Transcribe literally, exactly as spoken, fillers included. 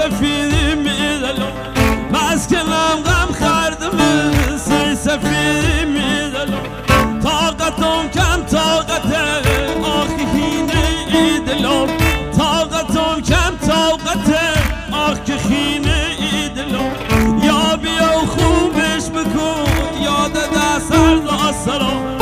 سفیری میدلم مسکنم غم خردم سر سفیری میدلم طاقتم کم طاقته آخی خینه ای دلم طاقتم کم طاقته آخی خینه ای دلم یا بیا خوبش بکن یاد دست سر دست سرم